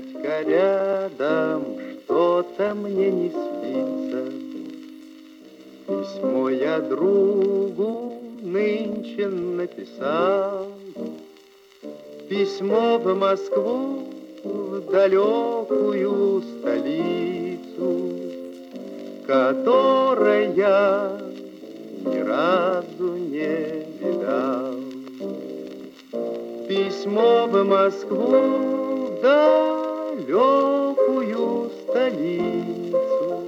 Дядька рядом, что-то мне не спится. Письмо я другу нынче написал. Письмо в Москву, в далекую столицу, которой я ни разу не видал. Письмо в Москву, в далекую столицу,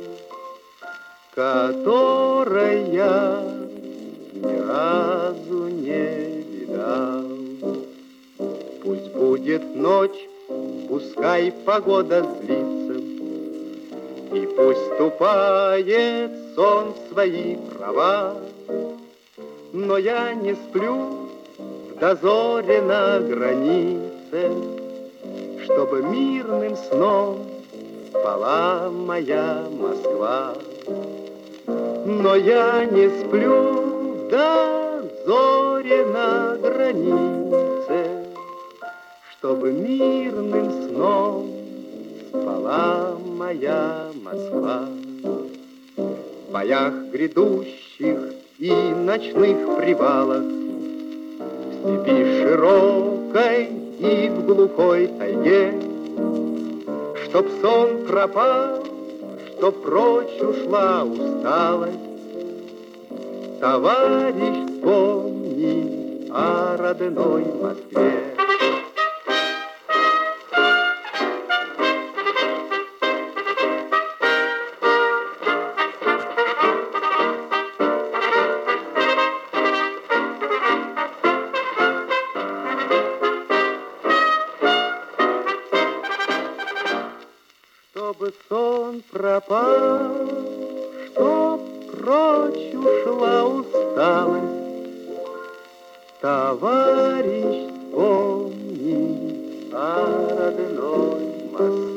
которой я ни разу не видал. Пусть будет ночь, пускай погода злится, и пусть ступает сон в свои права, но я не сплю в дозоре на границе, чтобы мирным сном спала моя Москва. Но я не сплю в дозоре на границе, чтобы мирным сном спала моя Москва. В боях грядущих и ночных привалах, в степи широкой и в глухой тайге, чтоб сон пропал, чтоб прочь ушла усталость, товарищ, вспомни о родной Москве. Чтобы сон пропал, чтоб прочь ушла усталость, товарищ, вспомни о родной Москве.